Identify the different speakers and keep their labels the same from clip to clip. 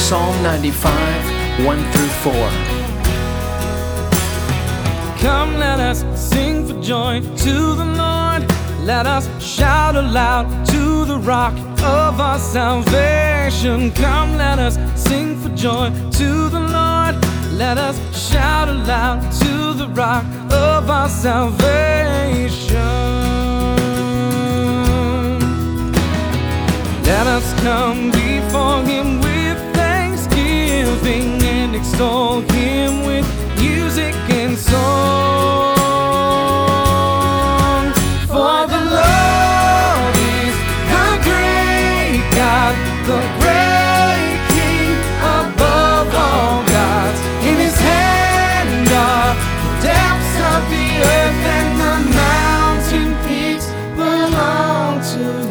Speaker 1: Psalm 95, 1 through 4.
Speaker 2: Come, let us sing for joy to the Lord. Let us shout aloud to the rock of our salvation. Come, let us sing for joy to the Lord. Let us shout aloud to the rock of our salvation. Let us come before Him with thanksgiving and extol Him with music and song. For the Lord is the great God, the great King above all gods. In His hand are the depths of the earth, and the mountain peaks belong to Him.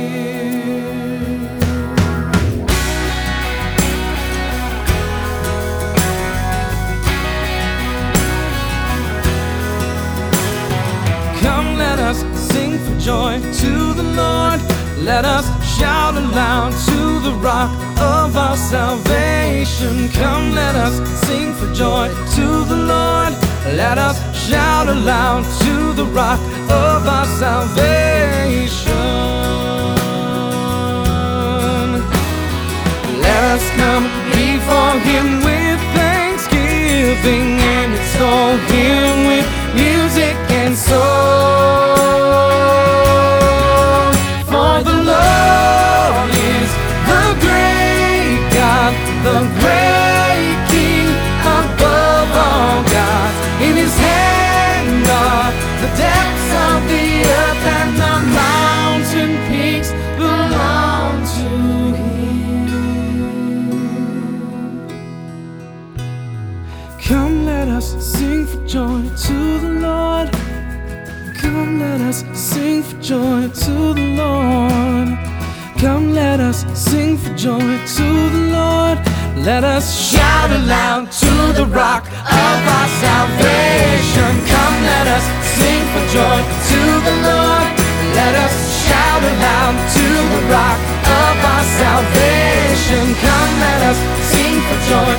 Speaker 2: Come, let us sing for joy to the Lord. Let us shout aloud to the rock of our salvation. Come, let us sing for joy to the Lord. Let us shout aloud to the rock of our salvation. Let us come before Him with thanksgiving and extol Him with music and song. For the Lord is the great God, the great King above all gods. In His hand are the depths of the earth, and the mountain peaks belong to Him. Come, let us sing for joy to the Lord. Come, let us sing for joy to the Lord. Come, let us sing for joy to the Lord. Let us shout aloud to the rock of our salvation. Come, let us sing for joy to the Lord. Let us shout aloud to the rock of our salvation. Come, let us sing for joy